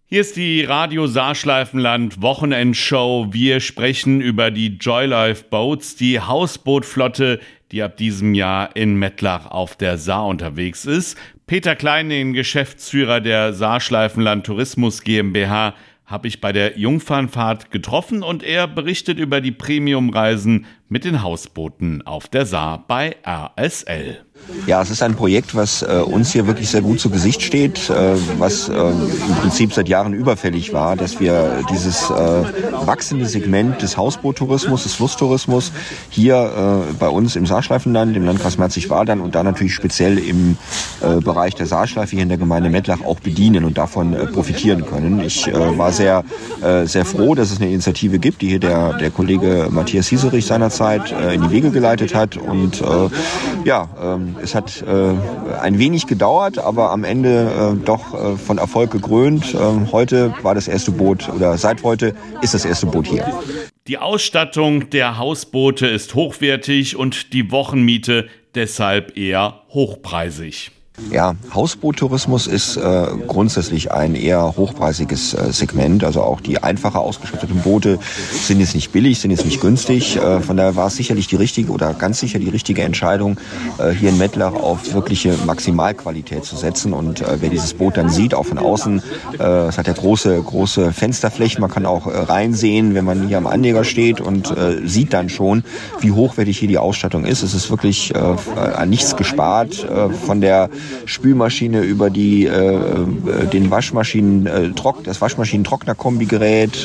Hier ist die Radio Saarschleifenland Wochenendshow. Wir sprechen über die Joylife Boats, die Hausbootflotte, die ab diesem Jahr in Mettlach auf der Saar unterwegs ist. Peter Klein, den Geschäftsführer der Saarschleifenland Tourismus GmbH, habe ich bei der Jungfernfahrt getroffen und er berichtet über die Premiumreisen mit den Hausbooten auf der Saar bei RSL. Ja, es ist ein Projekt, was uns hier wirklich sehr gut zu Gesicht steht, was im Prinzip seit Jahren überfällig war, dass wir dieses wachsende Segment des Hausboottourismus, des Flusstourismus hier bei uns im Saarschleifenland, im Landkreis Merzig-Wadern und da natürlich speziell im Bereich der Saarschleife hier in der Gemeinde Mettlach auch bedienen und davon profitieren können. Ich war sehr froh, dass es eine Initiative gibt, die hier der Kollege Matthias Hieserich seinerzeit in die Wege geleitet hat und es hat ein wenig gedauert, aber am Ende doch von Erfolg gekrönt. Heute war das erste Boot oder seit heute ist das erste Boot hier. Die Ausstattung der Hausboote ist hochwertig und die Wochenmiete deshalb eher hochpreisig. Ja, Hausboottourismus ist grundsätzlich ein eher hochpreisiges Segment. Also auch die einfacher ausgestatteten Boote sind jetzt nicht billig, sind jetzt nicht günstig. Von daher war es sicherlich die richtige oder ganz sicher die richtige Entscheidung, hier in Mettlach auf wirkliche Maximalqualität zu setzen. Und wer dieses Boot dann sieht, auch von außen, es hat ja große Fensterflächen. Man kann auch reinsehen, wenn man hier am Anleger steht und sieht dann schon, wie hochwertig hier die Ausstattung ist. Es ist wirklich an nichts gespart, von der Spülmaschine über den das Waschmaschinentrockner-Kombigerät.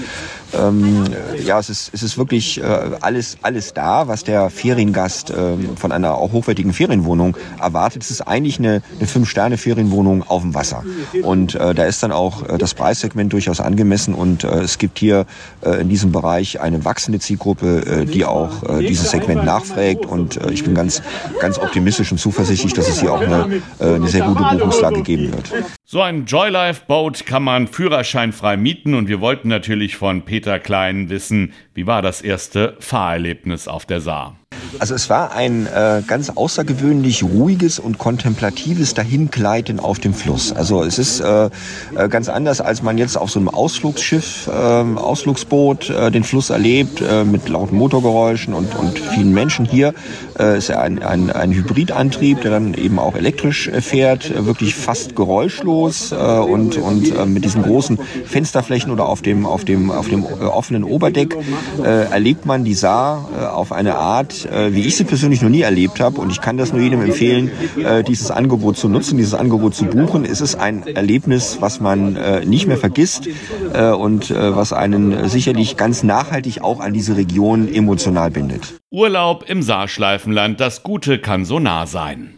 Es ist wirklich alles da, was der Feriengast von einer auch hochwertigen Ferienwohnung erwartet. Es ist eigentlich eine 5-Sterne-Ferienwohnung auf dem Wasser. Und da ist dann auch das Preissegment durchaus angemessen und es gibt hier in diesem Bereich eine wachsende Zielgruppe, die auch dieses Segment nachfragt. Und ich bin ganz optimistisch und zuversichtlich, dass es hier auch eine sehr gute Buchungslage geben wird. So ein Joylife Boat kann man führerscheinfrei mieten und wir wollten natürlich von Peter Klein wissen, wie war das erste Fahrerlebnis auf der Saar? Also es war ein ganz außergewöhnlich ruhiges und kontemplatives Dahingleiten auf dem Fluss. Also es ist ganz anders, als man jetzt auf so einem Ausflugsschiff, Ausflugsboot den Fluss erlebt, mit lauten Motorgeräuschen und vielen Menschen. Hier ist ein Hybridantrieb, der dann eben auch elektrisch fährt, wirklich fast geräuschlos und mit diesen großen Fensterflächen oder auf dem offenen Oberdeck erlebt man die Saar auf eine Art, wie ich sie persönlich noch nie erlebt habe. Und ich kann das nur jedem empfehlen, dieses Angebot zu nutzen, dieses Angebot zu buchen. Es ist ein Erlebnis, was man nicht mehr vergisst und was einen sicherlich ganz nachhaltig auch an diese Region emotional bindet. Urlaub im Saarschleifenland, das Gute kann so nah sein.